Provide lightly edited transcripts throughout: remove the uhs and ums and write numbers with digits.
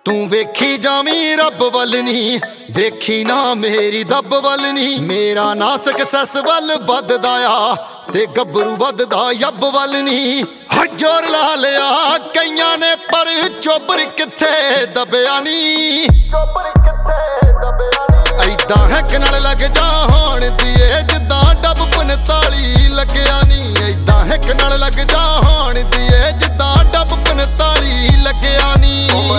तू वेखी जावी रब वल नी, वेखी ना मेरी दब वल नी। मेरा ना सक्सैस वल वधदा आ ते गब्बरू वधदा यब वल नी। जोर ला लिया कईयां ने पर चोबर किथे दबिया नी। ऐदां हैक नाल लग जा होण दिए जिद्दां डब 45 लग्या नी। ऐदां हैक नाल लग जा होण दिए जिद्दां डब 45 लग्या नी।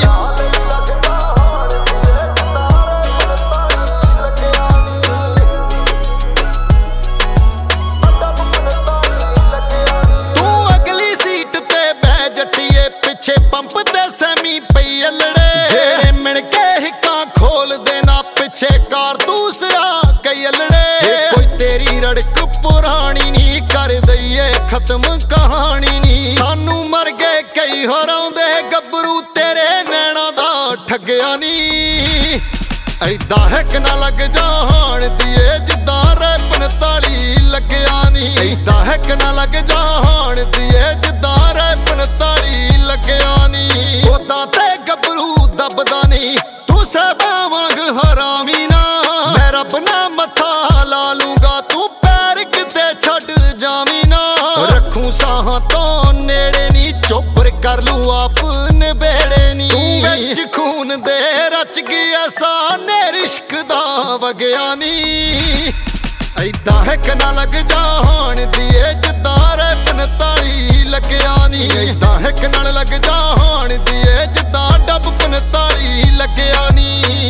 पिछे पंप दे सैमी पई अलड़े, जेड़े मिण के हिक्कां खोल देना पिछे कारतूस आ कई अलड़े। कोई तेरी रड़क पुरानी नी कर दईए खत्म कहानी नी। सानू मर गए कई हराउंदे गब्बरू तेरे नैना दा ठगया नी। ऐदां हैक ना लग जा होण दिए जिद्दां रे 45 लग्या नी। ऐदां हैक ना लग जा होण दिए जिद्दां रे 45 लग्या नी। ओदां ते गब्बरू दबदा नी, तू सहबा वांग हरामी ना। मैं रब ना मत्था ला लूंगा तू पैर किते छड्ड जावी ना। रखूं साहां तो नेड़े नी, चोपर कर लू आप नबेड़े नी। तू विच खून दे रच गया साने इश्क दा वगया नी। ऐदां हैक ना लग जा होण दिए जिद्दां रे 45 लग्या नी। ऐदां हैक नाल लग जा होण दिए जिद्दां डब 45 लग्या नी।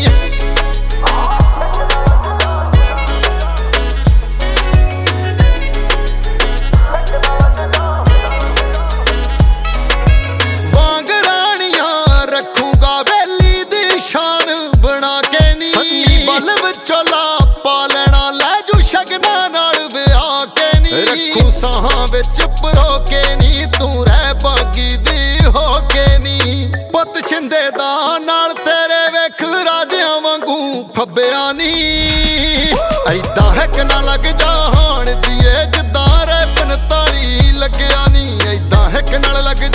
वांग रानियां रखूंगा वेली दी शान बना के नी। सन्नी बल विचों लापा लेना लै जू शगना नाल विआह के नी। रखूं साहां विच परो के नी, तू रह बागी दी हो के नी। पुत छिंदे दा नाल तेरे वेख राजियां वांगू फब्बिया नी। ऐदां हैक ना लग जा होण दिए जिद्दां रे 45 लग्या नी। ऐदां हैक नाल लग